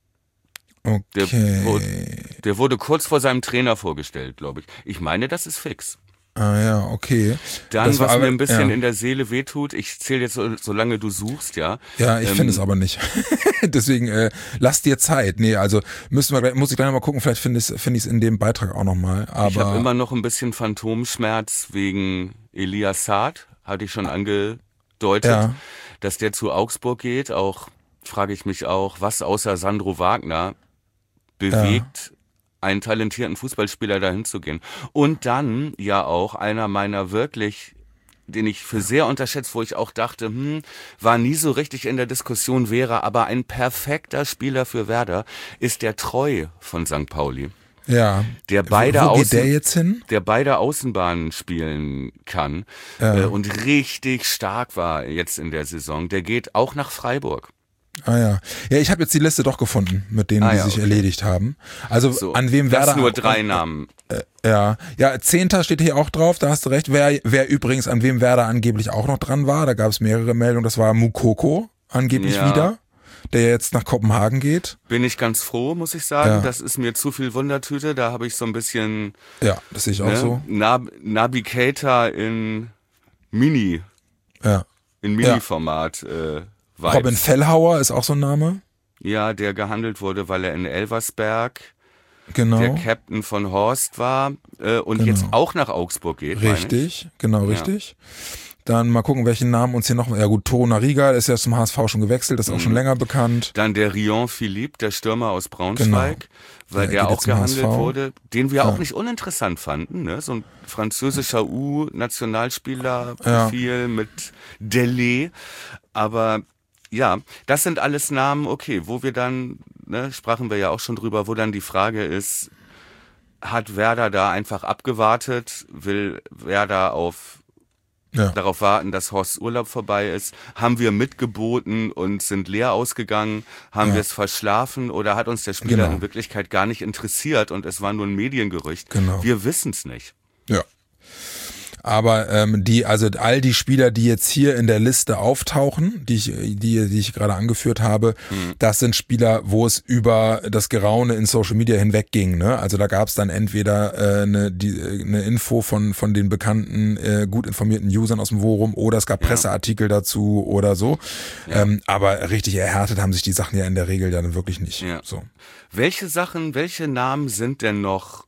Der, Okay. wurde, der wurde kurz vor seinem Trainer vorgestellt, glaube ich. Ich meine, das ist fix. Ah ja, okay. Dann, Das war was aber- mir ein bisschen ja. in der Seele wehtut, ich zähle jetzt, so, solange du suchst, ja. Ja, ich Ähm, finde es aber nicht. Deswegen äh, lass dir Zeit. Nee, also müssen wir gleich, muss ich gleich noch mal gucken, vielleicht finde ich es finde ich es in dem Beitrag auch nochmal. Aber Ich habe immer noch ein bisschen Phantomschmerz wegen Elias Saad, hatte ich schon angedeutet, Ja. dass der zu Augsburg geht. Auch frage ich mich auch, was außer Sandro Wagner bewegt, einen talentierten Fußballspieler dahin zu gehen. Und dann ja auch einer meiner wirklich den ich für sehr unterschätzt, wo ich auch dachte, hm, war nie so richtig in der Diskussion, wäre aber ein perfekter Spieler für Werder, ist der Treu von Sankt Pauli. Ja. Der beide, Wo geht Außen, der jetzt hin? der beide Außenbahnen spielen kann Ja. äh, und richtig stark war jetzt in der Saison. Der geht auch nach Freiburg. Ah ja. Ja, ich habe jetzt die Liste doch gefunden, mit denen Ah, die ja, sich okay. erledigt haben. Also So, an wem das Werder... nur drei Namen. Äh, ja, ja, Zehnter steht hier auch drauf, da hast du recht. Wer, wer übrigens, an wem Werder angeblich auch noch dran war, da gab es mehrere Meldungen, das war Mukoko angeblich Ja. wieder, der jetzt nach Kopenhagen geht. Bin ich ganz froh, muss ich sagen. Ja. Das ist mir zu viel Wundertüte. Da habe ich so ein bisschen Ja, das sehe ich auch ne, so. Nab- Navigator in Mini, Ja. in Mini-Format äh, Vibes. Robin Fellhauer ist auch so ein Name. Ja, der gehandelt wurde, weil er in Elversberg Genau. der Captain von Horst war äh, und Genau. jetzt auch nach Augsburg geht. meine ich. Richtig, genau, Ja. richtig. Dann mal gucken, welchen Namen uns hier noch... Ja gut, Toro Nariga ist ja zum H S V schon gewechselt, das ist auch Mhm. schon länger bekannt. Dann der Rion Philippe, der Stürmer aus Braunschweig, weil Der der geht auch jetzt zum H S V. gehandelt wurde, den wir Ja. auch nicht uninteressant fanden. Ne? So ein französischer U-Nationalspieler-Profil mit Delay. Aber ja, das sind alles Namen, okay, wo wir dann, ne, sprachen wir ja auch schon drüber, wo dann die Frage ist, hat Werder da einfach abgewartet? Will Werder auf Ja. darauf warten, dass Horsts Urlaub vorbei ist? Haben wir mitgeboten und sind leer ausgegangen? Haben Ja. wir es verschlafen oder hat uns der Spieler Genau. in Wirklichkeit gar nicht interessiert und es war nur ein Mediengerücht? Genau. Wir wissen es nicht. Ja. Aber ähm, die, also all die Spieler, die jetzt hier in der Liste auftauchen, die ich, die, die ich gerade angeführt habe, Mhm. das sind Spieler, wo es über das Geraune in Social Media hinweg ging. Ne? Also da gab es dann entweder äh, eine, die, eine Info von von den bekannten, äh, gut informierten Usern aus dem Forum oder es gab Ja. Presseartikel dazu oder so. Ja. Ähm, aber richtig erhärtet haben sich die Sachen ja in der Regel dann wirklich nicht. Ja. So. Welche Sachen, welche Namen sind denn noch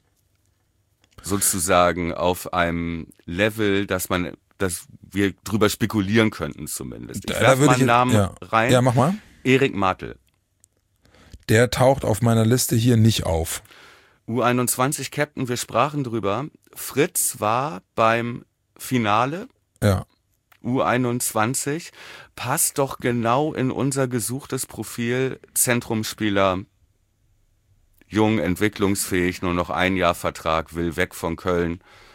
sozusagen auf einem Level, dass man, dass wir drüber spekulieren könnten zumindest? Ich Da- werf da würde mal ich einen jetzt- Namen ja. rein. Ja, mach mal. Erik Martel. Der taucht auf meiner Liste hier nicht auf. U einundzwanzig Captain, wir sprachen drüber. Fritz war beim Finale Ja. U einundzwanzig, passt doch genau in unser gesuchtes Profil, Zentrumspieler, jung, entwicklungsfähig, nur noch ein Jahr Vertrag, will weg von Köln.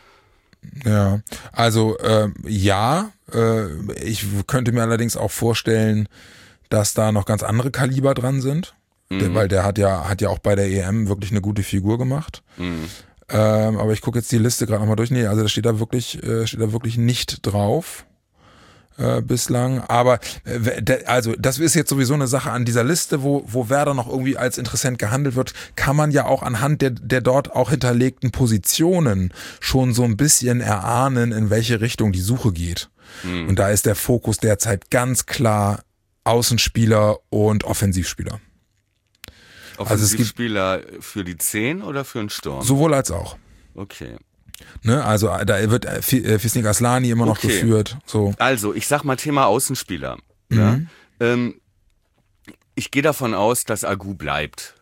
Ja, also äh, ja, äh, ich könnte mir allerdings auch vorstellen, dass da noch ganz andere Kaliber dran sind, der, weil der hat ja hat ja auch bei der E M wirklich eine gute Figur gemacht. Mhm. Ähm, aber ich gucke jetzt die Liste gerade nochmal durch. Nee, also da steht da wirklich äh, steht da wirklich nicht drauf. Äh, bislang, aber äh, de, also das ist jetzt sowieso eine Sache an dieser Liste, wo wo Werder noch irgendwie als Interessent gehandelt wird, kann man ja auch anhand der der dort auch hinterlegten Positionen schon so ein bisschen erahnen, in welche Richtung die Suche geht. Mhm. Und da ist der Fokus derzeit ganz klar Außenspieler und Offensivspieler. Also es gibt- Offensivspieler für die zehn oder für den Sturm? Sowohl als auch. Okay. Ne, also da wird äh, Fisnik Aslani immer noch Okay. geführt. So. Also, ich sag mal Thema Außenspieler. Mhm. Ja? Ähm, ich gehe davon aus, dass Agu bleibt.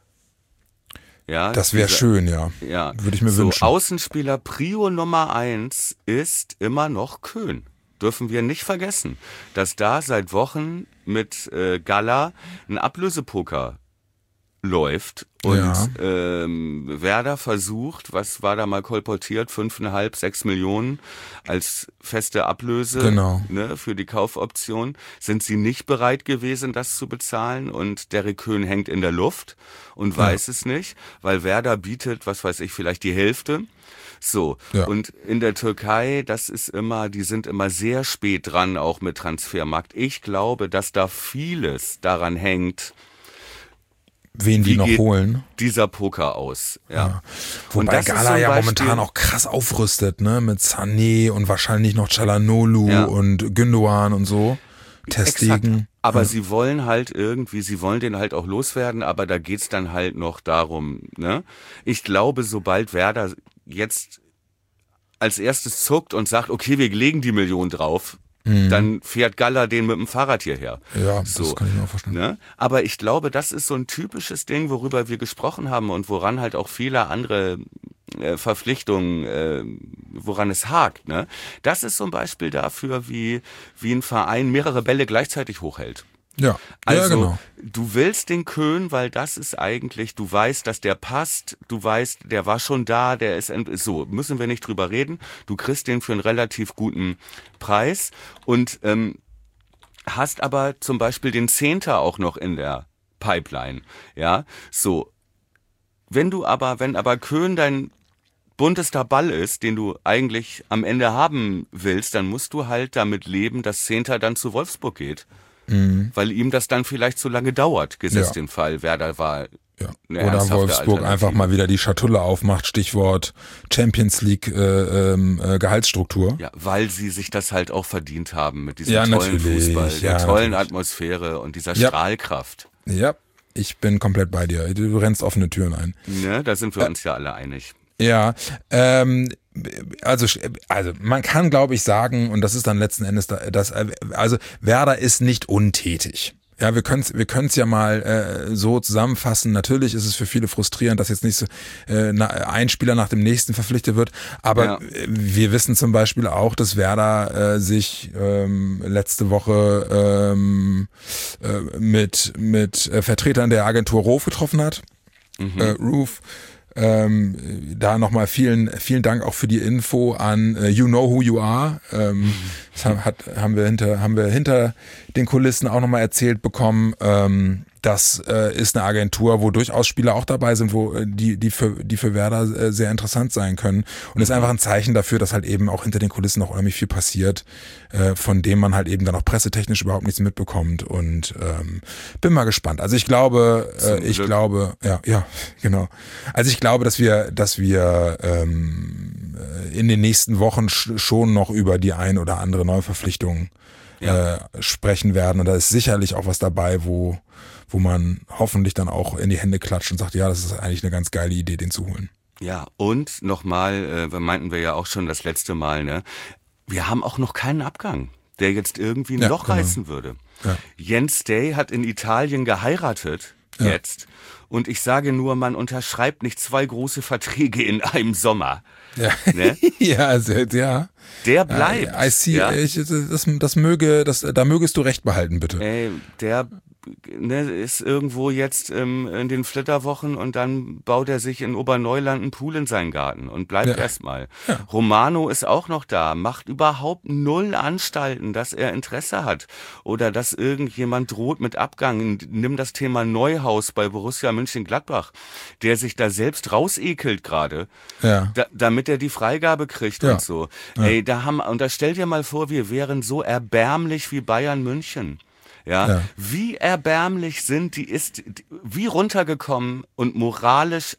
Ja, Das wäre dieser- schön, ja. Ja. Würde ich mir so, wünschen. Außenspieler Prio Nummer eins ist immer noch Köhn. Dürfen wir nicht vergessen, dass da seit Wochen mit äh, Galla ein Ablösepoker läuft und Ja. ähm, Werder versucht, was war da mal kolportiert, fünfeinhalb, sechs Millionen als feste Ablöse Genau. ne, für die Kaufoption, sind sie nicht bereit gewesen, das zu bezahlen und Derek Köhn hängt in der Luft und weiß es nicht, weil Werder bietet, was weiß ich, vielleicht die Hälfte. So, Ja. und in der Türkei, das ist immer, die sind immer sehr spät dran, auch mit Transfermarkt. Ich glaube, dass da vieles daran hängt, Wen die Wie noch geht holen. dieser Poker aus. Ja. Ja. Und Wobei das ist Gala so ein ja Beispiel- momentan auch krass aufrüstet, ne? Mit Sané und wahrscheinlich noch Çalhanoğlu Ja. und Gündoğan und so. Testegen. Exakt. Aber ja. sie wollen halt irgendwie, sie wollen den halt auch loswerden, aber da geht's dann halt noch darum, ne? Ich glaube, sobald Werder jetzt als erstes zuckt und sagt, okay, wir legen die Million drauf, dann fährt Galla den mit dem Fahrrad hierher. Ja, So, das kann ich mir auch vorstellen. ne? Aber ich glaube, das ist so ein typisches Ding, worüber wir gesprochen haben und woran halt auch viele andere äh, Verpflichtungen äh, woran es hakt. Ne? Das ist zum Beispiel dafür, wie, wie ein Verein mehrere Bälle gleichzeitig hochhält. Ja, also ja, genau. Du willst den Köhn, weil das ist eigentlich, du weißt, dass der passt, du weißt, der war schon da, der ist, so, müssen wir nicht drüber reden, du kriegst den für einen relativ guten Preis und ähm, hast aber zum Beispiel den Zehnter auch noch in der Pipeline, ja, so. Wenn du aber, wenn aber Köhn dein buntester Ball ist, den du eigentlich am Ende haben willst, dann musst du halt damit leben, dass Zehnter dann zu Wolfsburg geht. Mhm. Weil ihm das dann vielleicht zu lange dauert, gesetzt ja. den Fall, Werder war ja. Oder Wolfsburg einfach mal wieder die Schatulle aufmacht, Stichwort Champions League äh, äh, Gehaltsstruktur. Ja, weil sie sich das halt auch verdient haben mit diesem ja, tollen Fußball, ja, der tollen natürlich. Atmosphäre und dieser ja. Strahlkraft. Ja, ich bin komplett bei dir. Du rennst offene Türen ein. Ne, da sind wir äh, uns ja alle einig. Ja, ähm, also, also man kann, glaube ich, sagen, und das ist dann letzten Endes, das, also Werder ist nicht untätig. Ja, wir können es wir können's ja mal äh, so zusammenfassen. Natürlich ist es für viele frustrierend, dass jetzt nicht so, äh, ein Spieler nach dem nächsten verpflichtet wird. Aber ja. wir wissen zum Beispiel auch, dass Werder äh, sich ähm, letzte Woche ähm, äh, mit, mit äh, Vertretern der Agentur Roof getroffen hat. Mhm. Äh, Roof. Ähm, da nochmal vielen vielen Dank auch für die Info an äh, You Know Who You Are. Ähm, das hat, haben wir hinter haben wir hinter den Kulissen auch nochmal erzählt bekommen. Ähm, das äh, ist eine Agentur, wo durchaus Spieler auch dabei sind, wo äh, die die für die für Werder äh, sehr interessant sein können. Und ist einfach ein Zeichen dafür, dass halt eben auch hinter den Kulissen noch unheimlich viel passiert, äh, von dem man halt eben dann auch pressetechnisch überhaupt nichts mitbekommt. Und ähm, bin mal gespannt. Also ich glaube, äh, ich glaube, ja, ja, genau. Also ich glaube, dass wir, dass wir ähm, in den nächsten Wochen sch- schon noch über die ein oder andere Neuverpflichtung ja. äh, sprechen werden. Und da ist sicherlich auch was dabei, wo wo man hoffentlich dann auch in die Hände klatscht und sagt, ja, das ist eigentlich eine ganz geile Idee, den zu holen. Ja, und nochmal, äh, meinten wir ja auch schon das letzte Mal, ne? Wir haben auch noch keinen Abgang, der jetzt irgendwie ein ja, Loch genau. reißen würde. Ja. Jens Day hat in Italien geheiratet, ja. jetzt. Und ich sage nur, man unterschreibt nicht zwei große Verträge in einem Sommer. Ja, ne? ja, also, ja. Der bleibt. I see, ja? ich, das, das möge, das, da mögest du recht behalten, bitte. Ey, der ne, ist irgendwo jetzt ähm, in den Flitterwochen und dann baut er sich in Oberneuland einen Pool in seinen Garten und bleibt ja. erstmal. Ja. Romano ist auch noch da, macht überhaupt null Anstalten, dass er Interesse hat oder dass irgendjemand droht mit Abgang. Nimm das Thema Neuhaus bei Borussia Mönchengladbach, der sich da selbst rausekelt gerade, ja. da, damit er die Freigabe kriegt ja. und so. Ja. Ey, da haben, und da stell dir mal vor, wir wären so erbärmlich wie Bayern München. Ja, ja, wie erbärmlich sind die, ist, wie runtergekommen und moralisch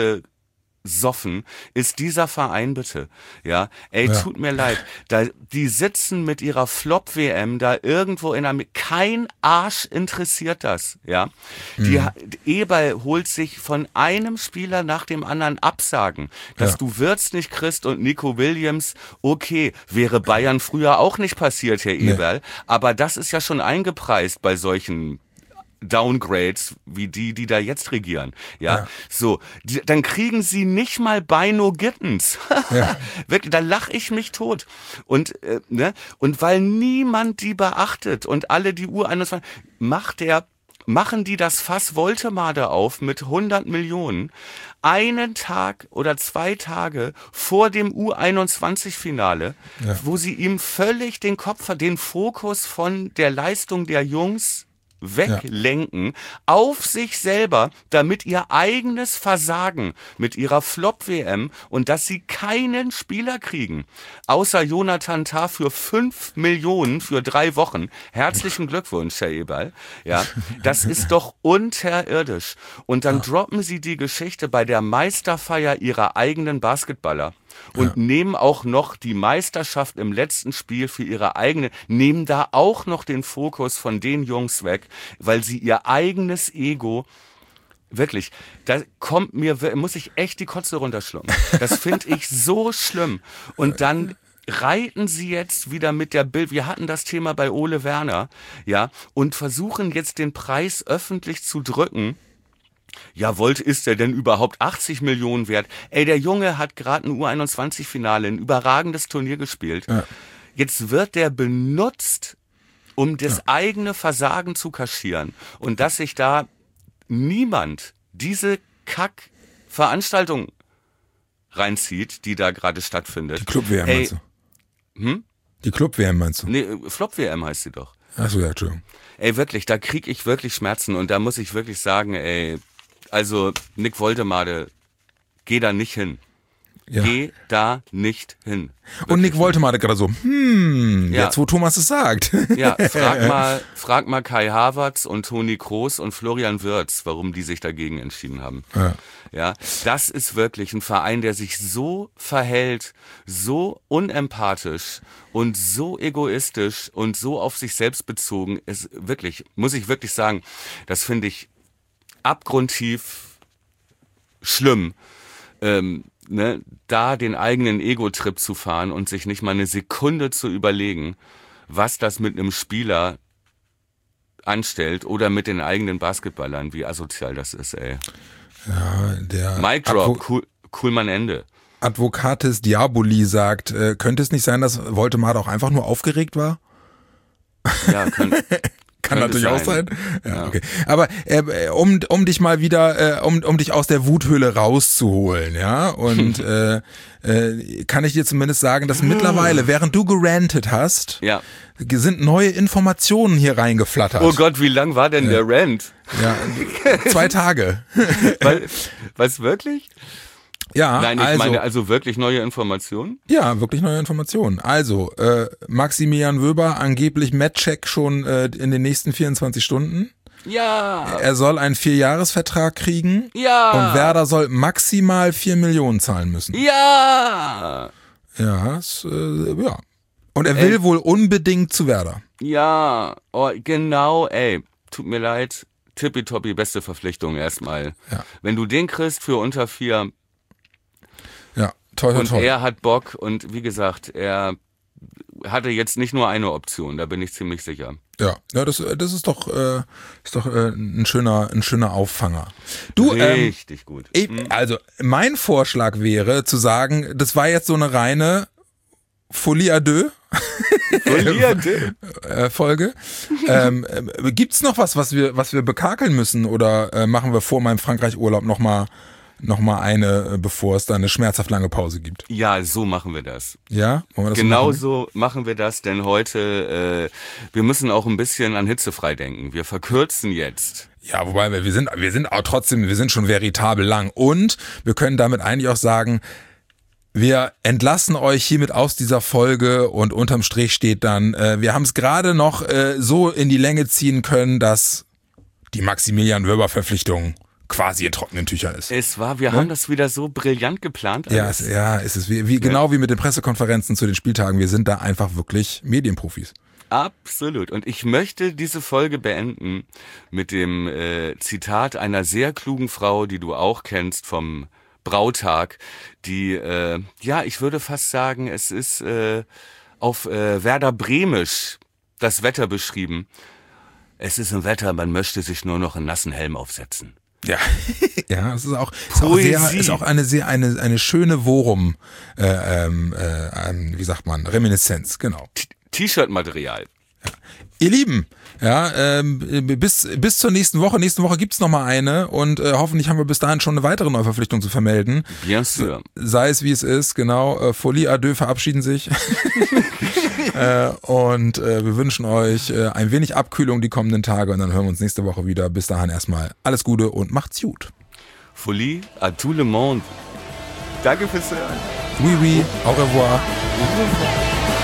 abgesoffen ist dieser Verein bitte. Ja, ey, ja. tut mir leid. Da, die sitzen mit ihrer Flop-W M da irgendwo in Amerika. Kein Arsch interessiert das. Ja, die, mhm. Eberl holt sich von einem Spieler nach dem anderen Absagen, dass ja. du Wirtz nicht kriegst und Nico Williams. Okay, wäre Bayern früher auch nicht passiert, Herr Eberl. Nee. Aber das ist ja schon eingepreist bei solchen Downgrades wie die, die da jetzt regieren. Ja, ja. so, die, dann kriegen sie nicht mal Bino Gittens. Ja. Wirklich, da lach ich mich tot. Und äh, ne, und weil niemand die beachtet und alle die U einundzwanzig macht der machen die das Fass Woltemade auf mit hundert Millionen einen Tag oder zwei Tage vor dem U einundzwanzig-Finale, ja. wo sie ihm völlig den Kopf, den Fokus von der Leistung der Jungs weglenken ja. auf sich selber, damit ihr eigenes Versagen mit ihrer Flop-W M und dass sie keinen Spieler kriegen, außer Jonathan Tah für fünf Millionen für drei Wochen. Herzlichen Glückwunsch, Herr Eberl. Ja, das ist doch unterirdisch. Und dann ja. droppen sie die Geschichte bei der Meisterfeier ihrer eigenen Basketballer. Und ja. nehmen auch noch die Meisterschaft im letzten Spiel für ihre eigene, nehmen da auch noch den Fokus von den Jungs weg, weil sie ihr eigenes Ego, wirklich, da kommt mir, muss ich echt die Kotze runterschlucken. Das finde ich so schlimm. Und dann reiten sie jetzt wieder mit der Bild, wir hatten das Thema bei Ole Werner, ja, und versuchen jetzt den Preis öffentlich zu drücken, Ja, Volt, ist der denn überhaupt achtzig Millionen wert? Ey, der Junge hat gerade ein U einundzwanzig-Finale, ein überragendes Turnier gespielt. Ja. Jetzt wird der benutzt, um das ja. eigene Versagen zu kaschieren. Und dass sich da niemand diese Kack-Veranstaltung reinzieht, die da gerade stattfindet. Die Club-W M meinst du? Hm? Die Club-W M meinst du? Nee, Flop-W M heißt sie doch. Achso, ja, Entschuldigung. Ey, wirklich, da krieg ich wirklich Schmerzen und da muss ich wirklich sagen, ey, also Nick Woltemade, geh da nicht hin. Ja. Geh da nicht hin. Wirklich. Und Nick Woltemade gerade so, hm, ja. jetzt wo Thomas es sagt. Ja, frag mal, frag mal Kai Havertz und Toni Kroos und Florian Wirtz, warum die sich dagegen entschieden haben. Ja. Ja, das ist wirklich ein Verein, der sich so verhält, so unempathisch und so egoistisch und so auf sich selbst bezogen ist. Wirklich, muss ich wirklich sagen, das finde ich abgrundtief schlimm. Ähm, Ne, da den eigenen Ego-Trip zu fahren und sich nicht mal eine Sekunde zu überlegen, was das mit einem Spieler anstellt oder mit den eigenen Basketballern, wie asozial das ist, ey. Ja, der Mic Drop, Advo- cool, Kuhlmann Ende. Advocatus Diaboli sagt, äh, könnte es nicht sein, dass Woltemade auch einfach nur aufgeregt war? Ja, könnte. Kann natürlich sein. auch sein. Ja, ja. Okay. Aber äh, um um dich mal wieder, äh, um um dich aus der Wuthöhle rauszuholen, ja, und äh, äh, kann ich dir zumindest sagen, dass mittlerweile, während du gerantet hast, ja. sind neue Informationen hier reingeflattert. Oh Gott, wie lang war denn ja. der Rant? Ja, zwei Tage. Was, was wirklich? Ja, Nein, ich also, meine also wirklich neue Informationen? Ja, wirklich neue Informationen. Also, äh, Maximilian Wöber angeblich Matchcheck schon äh, in den nächsten vierundzwanzig Stunden. Ja. Er soll einen Vierjahresvertrag kriegen. Ja. Und Werder soll maximal vier Millionen zahlen müssen. Ja. Ja, es, äh, ja. Und er will ey. wohl unbedingt zu Werder. Ja, oh, genau, ey, tut mir leid. Tippitoppi, beste Verpflichtung erstmal. Ja. Wenn du den kriegst für unter vier... Ja, toll, toll, und toll. er hat Bock und wie gesagt, er hatte jetzt nicht nur eine Option, da bin ich ziemlich sicher. Ja, ja, das, das ist doch, äh, ist doch äh, ein schöner, ein schöner Auffanger. Du, richtig ähm, gut. Ich, also mein Vorschlag wäre zu sagen, das war jetzt so eine reine Folie à deux. Folie à deux. äh, Folge. ähm, äh, gibt's noch was, was wir, was wir bekakeln müssen oder äh, machen wir vor meinem Frankreich-Urlaub noch mal noch mal eine, bevor es da eine schmerzhaft lange Pause gibt? Ja, so machen wir das. Ja? Wollen wir das genau so machen? so machen wir das, denn heute, äh, wir müssen auch ein bisschen an hitzefrei denken. Wir verkürzen jetzt. Ja, wobei wir, wir sind, wir sind auch trotzdem, wir sind schon veritabel lang und wir können damit eigentlich auch sagen, wir entlassen euch hiermit aus dieser Folge und unterm Strich steht dann, äh, wir haben es gerade noch äh, so in die Länge ziehen können, dass die Maximilian-Wöber-Verpflichtung quasi in trockenen Tüchern ist. Es war, wir ja? haben das wieder so brillant geplant. Ja, es, ja, es ist wie, wie, genau ja. wie mit den Pressekonferenzen zu den Spieltagen. Wir sind da einfach wirklich Medienprofis. Absolut. Und ich möchte diese Folge beenden mit dem äh, Zitat einer sehr klugen Frau, die du auch kennst vom Brautag, die, äh, ja, ich würde fast sagen, es ist äh, auf äh, Werder Bremisch das Wetter beschrieben. Es ist ein Wetter, man möchte sich nur noch einen nassen Helm aufsetzen. Ja, ja, es ist auch, ist auch, sehr, ist auch eine sehr eine eine schöne Worum, äh, ähm, äh, wie sagt man, Reminiszenz, genau. T-Shirt-Material. Ja. Ihr Lieben, ja, ähm, bis bis zur nächsten Woche. Nächste Woche gibt's noch mal eine und äh, hoffentlich haben wir bis dahin schon eine weitere Neuverpflichtung zu vermelden. Bien sûr. Sei es wie es ist, genau. Äh, Folie à deux verabschieden sich. äh, und äh, wir wünschen euch äh, ein wenig Abkühlung die kommenden Tage und dann hören wir uns nächste Woche wieder. Bis dahin erstmal alles Gute und macht's gut. Folie à tout le monde. Danke fürs Hören. Oui, oui. Au revoir. Au revoir.